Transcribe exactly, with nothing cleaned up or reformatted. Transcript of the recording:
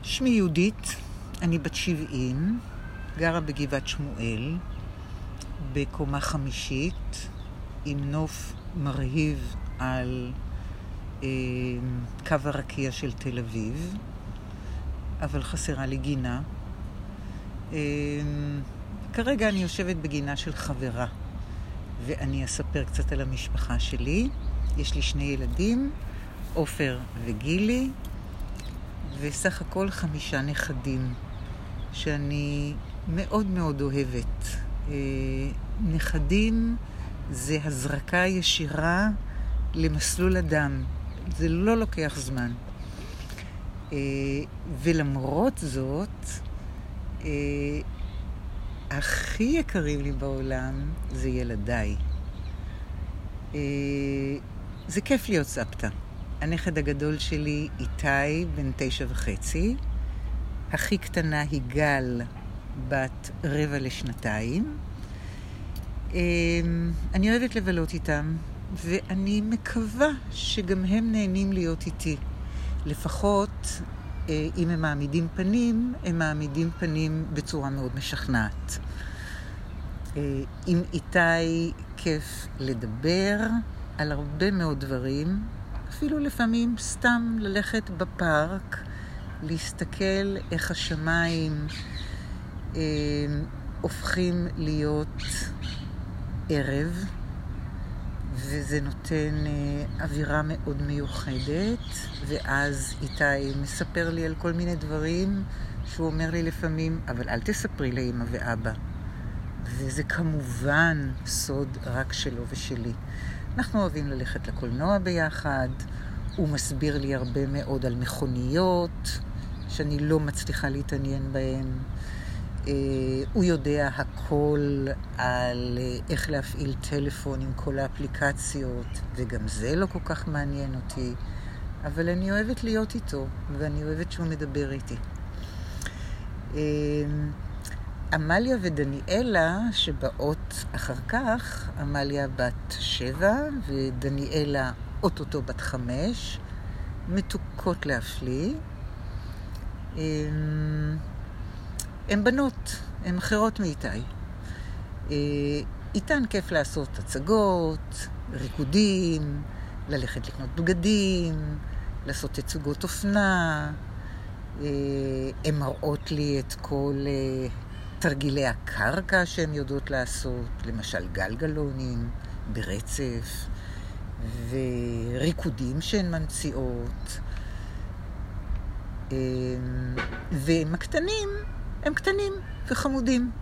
שמי יהודית, אני בת שבעים, גרה בגבעת שמואל, בקומה חמישית, עם נוף מרהיב על אה, קו הרקיע של תל אביב, אבל חסרה לי גינה. אה, כרגע אני יושבת בגינה של חברה, ואני אספר קצת על המשפחה שלי. יש לי שני ילדים, עופר וגילי, וסך הכל חמישה נכדים שאני מאוד מאוד אוהבת. אה, נכדים זה הזרקה ישירה למסלול אדם. זה לא לוקח זמן. אה, ולמרות זאת, אה, הכי יקרים לי בעולם זה ילדיי. אה, זה כיף להיות סבתא. הנכד הגדול שלי איתי, בן תשע וחצי. הכי קטנה היא גל, בת רבע לשנתיים. אני אוהבת לבלות איתם, ואני מקווה שגם הם נהנים להיות איתי. לפחות, אם הם מעמידים פנים, הם מעמידים פנים בצורה מאוד משכנעת. עם איתי כיף לדבר על הרבה מאוד דברים, אפילו לפעמים סתם ללכת בפארק, להסתכל איך השמיים אה, הופכים להיות ערב, וזה נותן אה, אווירה מאוד מיוחדת. ואז איתי מספר לי על כל מיני דברים שהוא אומר לי לפעמים, אבל אל תספרי לאמא ואבא. וזה כמובן סוד רק שלו ושלי. אנחנו אוהבים ללכת לקולנוע ביחד. הוא מסביר לי הרבה מאוד על מכוניות שאני לא מצליחה להתעניין בהן. הוא יודע הכל על איך להפעיל טלפון עם כל האפליקציות, וגם זה לא כל כך מעניין אותי. אבל אני אוהבת להיות איתו, ואני אוהבת שהוא מדבר איתי. אמליה ודניאלה שבאות אחר כך, אמליה בת שבע ודניאלה אוטוטו בת חמש, מתוקות להפליא. הן בנות, הן אחרות מאיתי. איתן כיף לעשות הצגות, ריקודים, ללכת לקנות בגדים, לעשות תצוגות אופנה. הן מראות לי את כל תרגילי הקרקע שהן יודעות לעשות, למשל גלגלונים ברצף, וריקודים שהן מנציאות. והם הקטנים, הם קטנים וחמודים.